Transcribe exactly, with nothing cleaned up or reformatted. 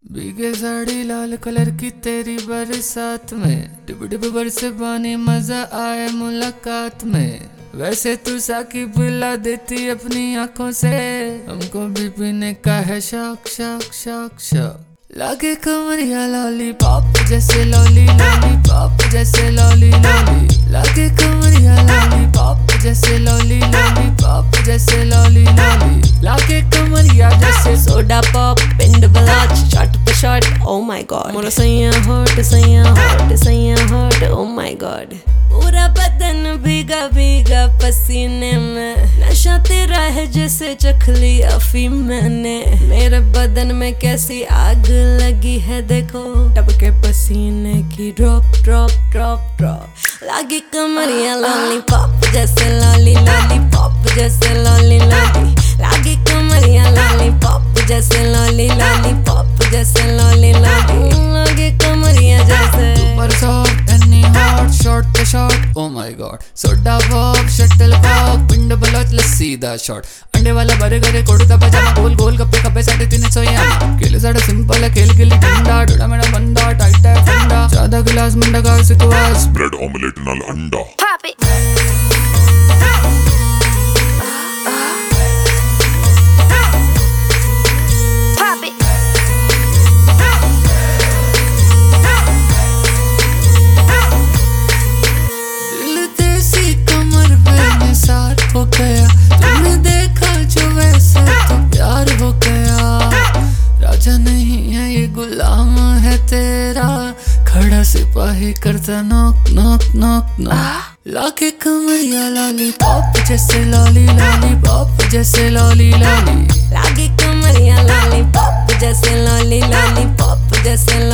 भीगे साड़ी लाल कलर की तेरी बरसात में, डिब डिब बरसे पानी मजा आए मुलाकात में। वैसे तू साकी पिला देती अपनी आंखों से, हमको भी पीने का है शौक शौक शौक शौक। लागे कमरिया लॉली पॉप जैसे लॉली लॉली पॉप जैसे लॉली लॉली। लागे कमरिया लॉली पॉप जैसे लॉली लॉली पॉप जैसे लॉली लॉली। लागे कमरिया जैसे सोडा पॉप पिंड बलाच शॉट पे शॉट ओ माय गॉड। मोरा सैया हॉट सैया हॉट सैया हॉट ओ माय गॉड। पूरा बदन भीगा भीगा पसीने में, नशा तेरा है जैसे चख लिया अफीम मैंने। मेरे बदन में कैसी आग लगी है देखो, टपके पसीने की ड्रॉप ड्रॉप ड्रॉप ड्रॉप। लागी कमरिया लॉलीपॉप जैसे लॉली लॉली पॉप जैसे लॉली लॉली। लागी कमरिया लॉलीपॉप जैसे लॉली लॉली पॉप जैसे लॉली लॉली। लागी कमरिया जैसे super soft any hot shot पे shot oh my god. Soda pop shuttlecock पिंड बलोच लस्सी दा शॉट। अंडे वाला बर्गर कुर्ता पजामा गोल गोल गप्पे कप्पे साढ़े तीन सौ या खेल साढ़े सिंपल है खेल गिल्ली डंडा। डोड़ा मेरा बंदा टाइट है फंडा, ज्यादा गिलास मंडा का सिकवास ब्रेड ऑमलेट नाल अंडा। Pop it. Pop it. दिल देसी कमर पे निसार हो गया, तुमने देखा जो वैसे तो प्यार हो गया। राजा नहीं है ये गुलाम है तेरा, खड़ा सिपाही करता नॉक नॉक नॉक नॉक। लाके कमरिया लॉली पॉप जैसे लॉली लॉली पॉप जैसे लॉली लॉली। लागी कमरिया लॉलीपॉप जैसे लॉली लॉली पॉप जैसे